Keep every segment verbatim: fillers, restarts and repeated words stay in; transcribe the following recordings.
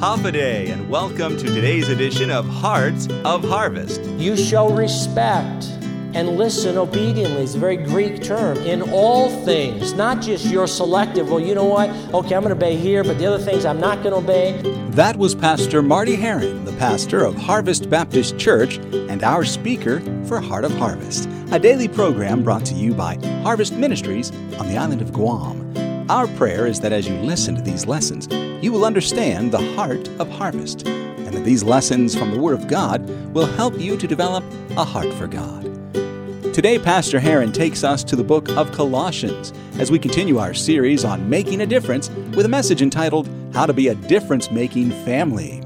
Hafa-Adai, and welcome to today's edition of Hearts of Harvest. You show respect and listen obediently. It's a very Greek term. In all things, not just your selective, well, you know what? Okay, I'm going to obey here, but the other things I'm not going to obey. That was Pastor Marty Herron, the pastor of Harvest Baptist Church and our speaker for Heart of Harvest, a daily program brought to you by Harvest Ministries on the island of Guam. Our prayer is that as you listen to these lessons, you will understand the heart of harvest, and that these lessons from the Word of God will help you to develop a heart for God. Today, Pastor Herron takes us to the book of Colossians as we continue our series on making a difference with a message entitled, How to Be a Difference-Making Family.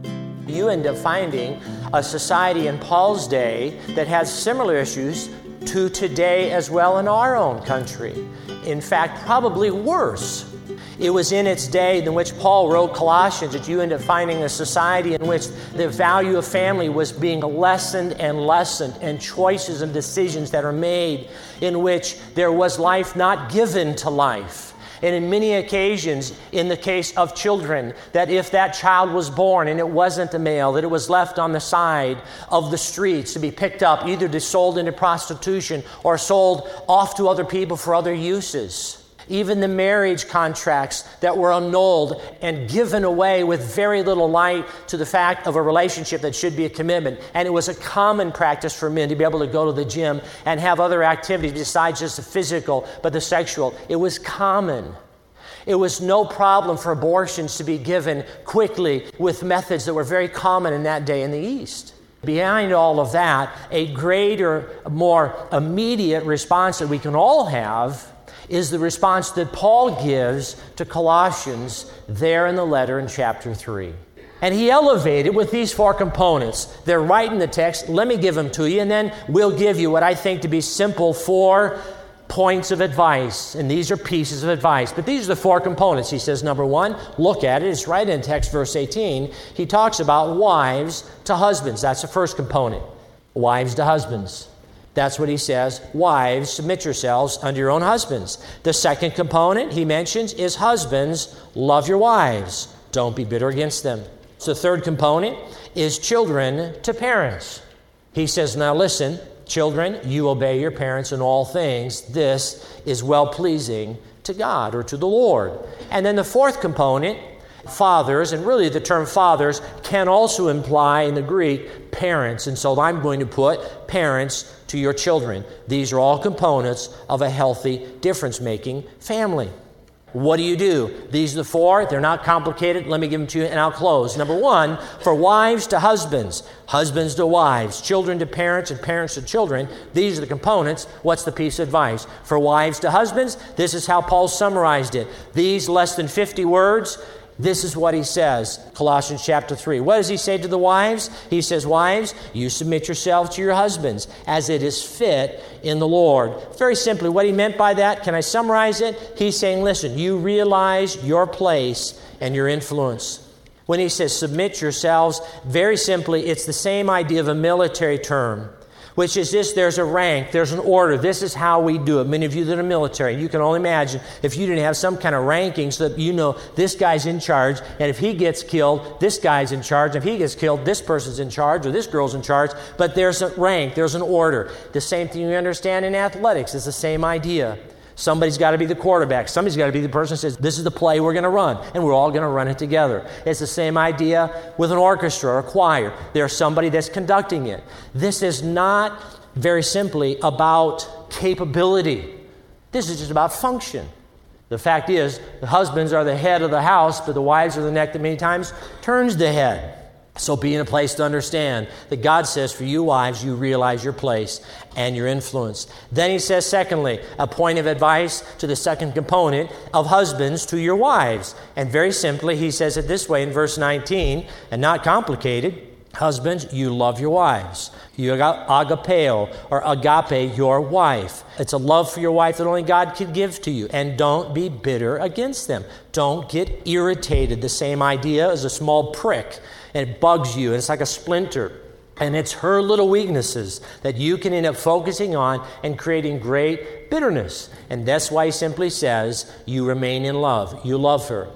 You end up finding a society in Paul's day that has similar issues to today as well in our own country. In fact, probably worse. It was in its day in which Paul wrote Colossians that you end up finding a society in which the value of family was being lessened and lessened, and choices and decisions that are made in which there was life not given to life. And in many occasions, in the case of children, that if that child was born and it wasn't a male, that it was left on the side of the streets to be picked up, either to sold into prostitution or sold off to other people for other uses. Even the marriage contracts that were annulled and given away with very little light to the fact of a relationship that should be a commitment. And it was a common practice for men to be able to go to the gym and have other activities besides just the physical, but the sexual. It was common. It was no problem for abortions to be given quickly with methods that were very common in that day in the East. Behind all of that, a greater, more immediate response that we can all have is the response that Paul gives to Colossians there in the letter in chapter three. And he elevated with these four components. They're right in the text. Let me give them to you, and then we'll give you what I think to be simple four points of advice. And these are pieces of advice. But these are the four components. He says, number one, look at it. It's right in text, verse eighteen. He talks about wives to husbands. That's the first component. Wives to husbands. That's what he says. Wives, submit yourselves unto your own husbands. The second component he mentions is husbands, love your wives. Don't be bitter against them. So the third component is children to parents. He says, now listen, children, you obey your parents in all things. This is well-pleasing to God or to the Lord. And then the fourth component, fathers, and really the term fathers can also imply in the Greek parents, and so I'm going to put parents to your children. These are all components of a healthy, difference-making family. What do you do? These are the four. They're not complicated. Let me give them to you, and I'll close. Number one, for wives to husbands, husbands to wives, children to parents, and parents to children. These are the components. What's the piece of advice? For wives to husbands, this is how Paul summarized it. These less than fifty words. This is what he says, Colossians chapter three. What does he say to the wives? He says, wives, you submit yourselves to your husbands as it is fit in the Lord. Very simply, what he meant by that, can I summarize it? He's saying, listen, you realize your place and your influence. When he says submit yourselves, very simply, it's the same idea of a military term, which is this: there's a rank, there's an order. This is how we do it. Many of you that are military, you can only imagine if you didn't have some kind of ranking so that you know this guy's in charge, and if he gets killed, this guy's in charge. If he gets killed, this person's in charge, or this girl's in charge. But there's a rank, there's an order. The same thing you understand in athletics. It's the same idea. Somebody's got to be the quarterback. Somebody's got to be the person who says, this is the play we're going to run, and we're all going to run it together. It's the same idea with an orchestra or a choir. There's somebody that's conducting it. This is not, very simply, about capability. This is just about function. The fact is, the husbands are the head of the house, but the wives are the neck that many times turns the head. So be in a place to understand that God says for you wives, you realize your place and your influence. Then he says, secondly, a point of advice to the second component of husbands to your wives. And very simply, he says it this way in verse nineteen, and not complicated. Husbands, you love your wives. You agapeo, or agape, your wife. It's a love for your wife that only God can give to you. And don't be bitter against them. Don't get irritated. The same idea as a small prick. And it bugs you, and it's like a splinter. And it's her little weaknesses that you can end up focusing on and creating great bitterness. And that's why he simply says, you remain in love. You love her.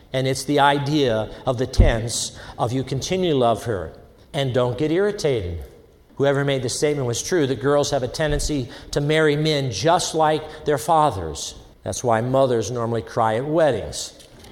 And it's the idea of the tense of you continue to love her and don't get irritated. Whoever made the statement was true that girls have a tendency to marry men just like their fathers. That's why mothers normally cry at weddings.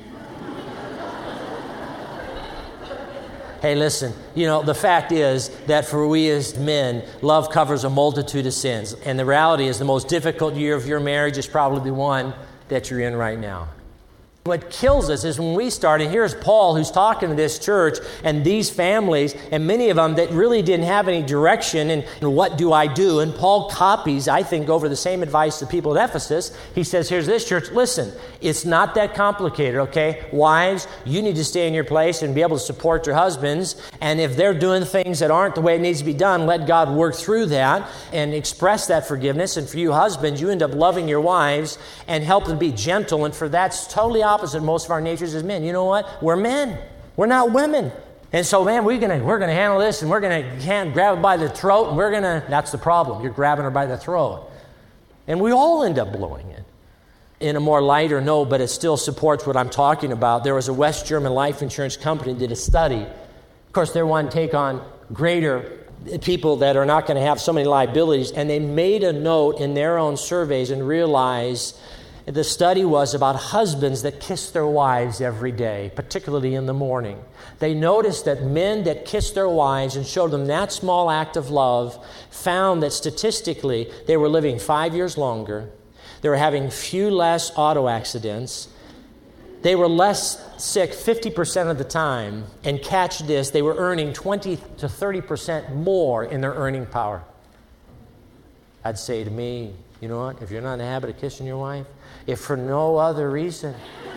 Hey, listen, you know, the fact is that for we as men, love covers a multitude of sins. And the reality is the most difficult year of your marriage is probably the one that you're in right now. What kills us is when we start, and here's Paul who's talking to this church and these families, and many of them that really didn't have any direction, and, and what do I do? And Paul copies, I think, over the same advice to people at Ephesus. He says, here's this church, listen, it's not that complicated, okay? Wives, you need to stay in your place and be able to support your husbands, and if they're doing things that aren't the way it needs to be done, let God work through that and express that forgiveness. And for you husbands, you end up loving your wives and help them be gentle, and for that's totally opposite. Opposite most of our natures as men. You know what? We're men. We're not women. And so, man, we're gonna we're gonna handle this, and we're gonna hand, grab it by the throat, and we're gonna. That's the problem. You're grabbing her by the throat, and we all end up blowing it. In a more lighter note, but it still supports what I'm talking about. There was a West German life insurance company that did a study. Of course, they want to take on greater people that are not going to have so many liabilities, and they made a note in their own surveys and realized. The study was about husbands that kiss their wives every day, particularly in the morning. They noticed that men that kissed their wives and showed them that small act of love found that statistically they were living five years longer. They were having few less auto accidents. They were less sick fifty percent of the time. And catch this, they were earning twenty to thirty percent more in their earning power. I'd say to me, you know what, if you're not in the habit of kissing your wife, if for no other reason.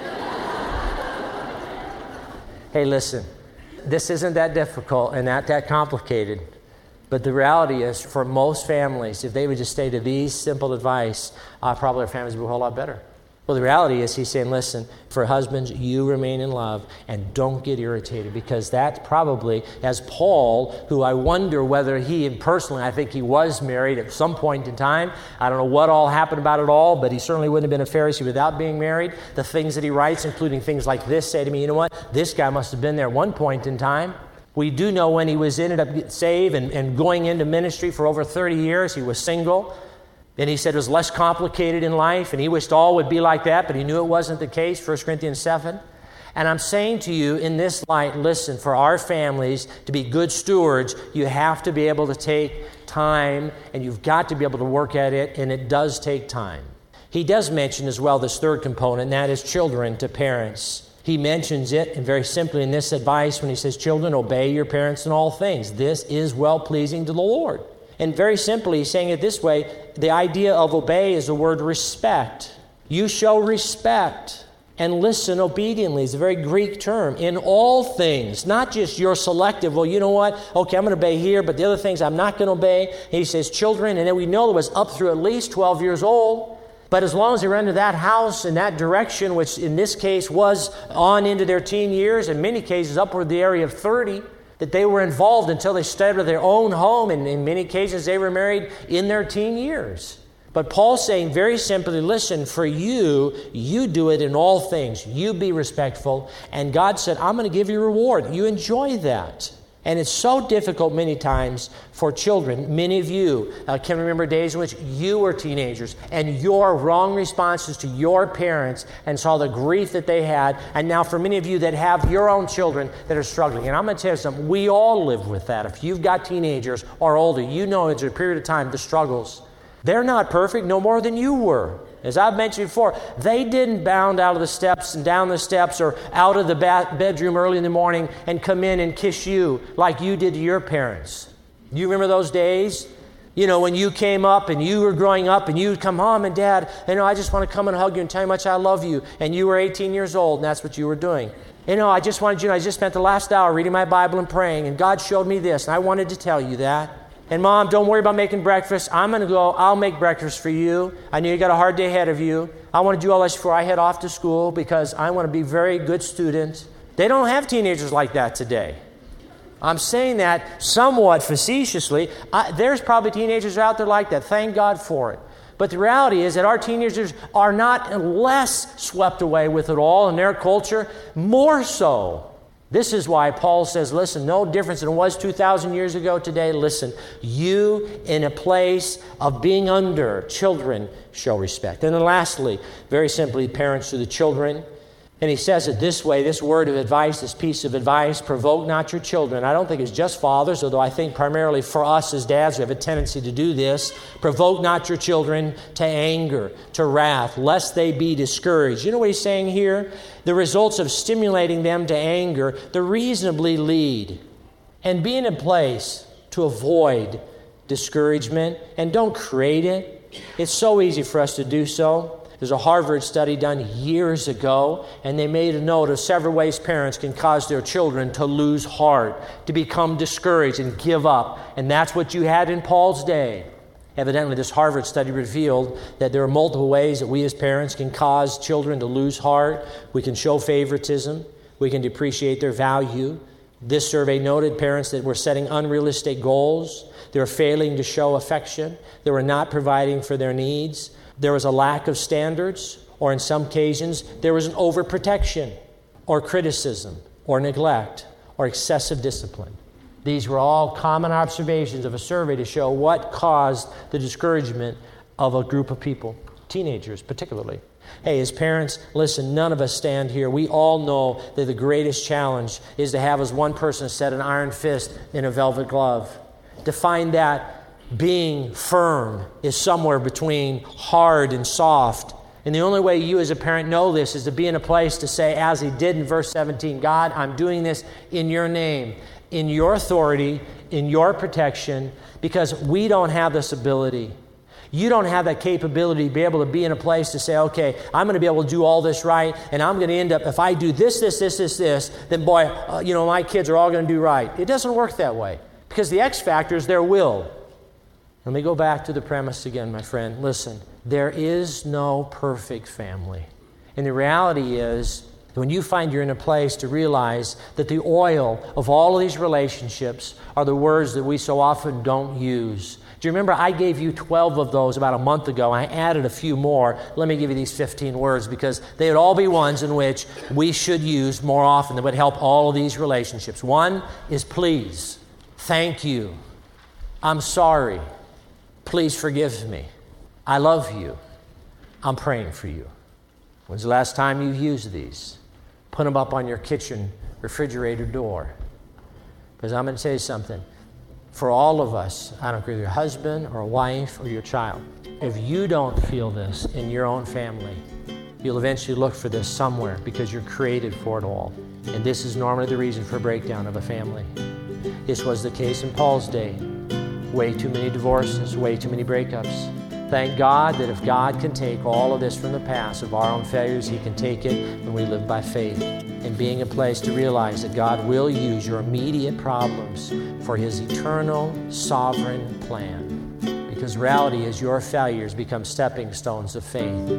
Hey, listen, this isn't that difficult and not that complicated. But the reality is, for most families, if they would just stay to these simple advice, uh, probably our families would be a whole lot better. Well, the reality is he's saying, listen, for husbands, you remain in love and don't get irritated, because that's probably, as Paul, who I wonder whether he, personally, I think he was married at some point in time. I don't know what all happened about it all, but he certainly wouldn't have been a Pharisee without being married. The things that he writes, including things like this, say to me, you know what? This guy must have been there at one point in time. We do know when he was ended up getting saved and, and going into ministry for over thirty years, he was single. And he said it was less complicated in life, and he wished all would be like that, but he knew it wasn't the case, First Corinthians seven. And I'm saying to you in this light, listen, for our families to be good stewards, you have to be able to take time, and you've got to be able to work at it, and it does take time. He does mention as well this third component, and that is children to parents. He mentions it, and very simply in this advice, when he says, children, obey your parents in all things. This is well-pleasing to the Lord. And very simply, he's saying it this way, the idea of obey is the word respect. You show respect and listen obediently. It's a very Greek term. In all things, not just your selective, well, you know what? Okay, I'm going to obey here, but the other things I'm not going to obey. And he says children, and then we know it was up through at least twelve years old. But as long as they were into that house in that direction, which in this case was on into their teen years, in many cases upward the area of thirty, that they were involved until they started their own home, and in many cases they were married in their teen years. But Paul's saying very simply, listen, for you, you do it in all things. You be respectful. And God said, I'm going to give you a reward. You enjoy that. And it's so difficult many times for children. Many of you uh, can remember days in which you were teenagers and your wrong responses to your parents and saw the grief that they had. And now for many of you that have your own children that are struggling. And I'm going to tell you something. We all live with that. If you've got teenagers or older, you know it's a period of time, the struggles. They're not perfect no more than you were. As I've mentioned before, they didn't bound out of the steps and down the steps or out of the ba- bedroom early in the morning and come in and kiss you like you did to your parents. You remember those days? You know, when you came up and you were growing up and you'd come, Mom and Dad, you know, I just want to come and hug you and tell you how much I love you. And you were eighteen years old and that's what you were doing. You know, I just wanted you to know, I just spent the last hour reading my Bible and praying, and God showed me this, and I wanted to tell you that. And Mom, don't worry about making breakfast. I'm going to go. I'll make breakfast for you. I know you got a hard day ahead of you. I want to do all this before I head off to school because I want to be a very good student. They don't have teenagers like that today. I'm saying that somewhat facetiously. I, there's probably teenagers out there like that. Thank God for it. But the reality is that our teenagers are not less swept away with it all in their culture, more so. This is why Paul says, listen, no difference than it was two thousand years ago today. Listen, you in a place of being under children show respect. And then lastly, very simply, parents to the children. And he says it this way, this word of advice, this piece of advice, provoke not your children. I don't think it's just fathers, although I think primarily for us as dads, we have a tendency to do this. Provoke not your children to anger, to wrath, lest they be discouraged. You know what he's saying here? The results of stimulating them to anger, to reasonably lead. And be in a place to avoid discouragement, and don't create it. It's so easy for us to do so. There's a Harvard study done years ago, and they made a note of several ways parents can cause their children to lose heart, to become discouraged and give up. And that's what you had in Paul's day. Evidently, this Harvard study revealed that there are multiple ways that we as parents can cause children to lose heart. We can show favoritism. We can depreciate their value. This survey noted parents that were setting unrealistic goals. They were failing to show affection. They were not providing for their needs. There was a lack of standards, or in some occasions, there was an overprotection, or criticism, or neglect, or excessive discipline. These were all common observations of a survey to show what caused the discouragement of a group of people, teenagers particularly. Hey, as parents, listen, none of us stand here. We all know that the greatest challenge is to have as one person set an iron fist in a velvet glove. To find that being firm is somewhere between hard and soft. And the only way you as a parent know this is to be in a place to say, as he did in verse seventeen, God, I'm doing this in your name, in your authority, in your protection, because we don't have this ability. You don't have that capability to be able to be in a place to say, okay, I'm going to be able to do all this right, and I'm going to end up, if I do this, this, this, this, this, then boy, uh, you know, my kids are all going to do right. It doesn't work that way, because the X factor is their will. Let me go back to the premise again, my friend. Listen, there is no perfect family. And the reality is, when you find you're in a place to realize that the oil of all of these relationships are the words that we so often don't use. Do you remember I gave you twelve of those about a month ago, and I added a few more. Let me give you these fifteen words, because they would all be ones in which we should use more often that would help all of these relationships. One is please, thank you, I'm sorry, please forgive me, I love you, I'm praying for you. When's the last time you've used these? Put them up on your kitchen refrigerator door. Because I'm going to tell you something. For all of us, I don't care if you're a husband or a wife or your child, if you don't feel this in your own family, you'll eventually look for this somewhere, because you're created for it all. And this is normally the reason for breakdown of a family. This was the case in Paul's day. Way too many divorces, way too many breakups. Thank God that if God can take all of this from the past of our own failures, He can take it when we live by faith. And being a place to realize that God will use your immediate problems for His eternal, sovereign plan. Because reality is your failures become stepping stones of faith.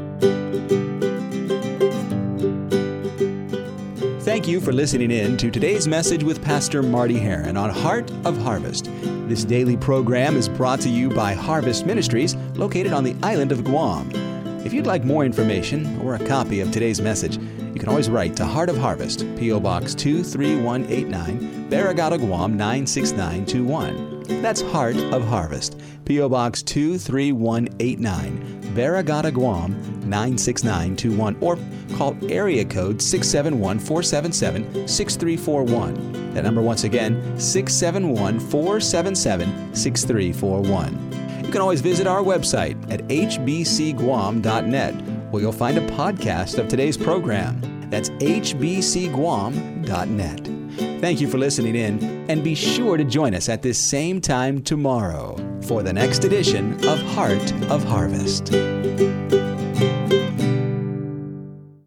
Thank you for listening in to today's message with Pastor Marty Heron on Heart of Harvest. This daily program is brought to you by Harvest Ministries, located on the island of Guam. If you'd like more information or a copy of today's message, you can always write to Heart of Harvest, P O Box two three one eight nine, Barragata, Guam nine six nine two one. That's Heart of Harvest, P O Box two three one eight nine, Barragata, Guam nine six nine two one, or call area code six seven one, four seven seven, six three four one. That number once again, six seven one, four seven seven, six three four one. You can always visit our website at h b c guam dot net, where you'll find a podcast of today's program. That's h b c guam dot net. Thank you for listening in, and be sure to join us at this same time tomorrow for the next edition of Heart of Harvest.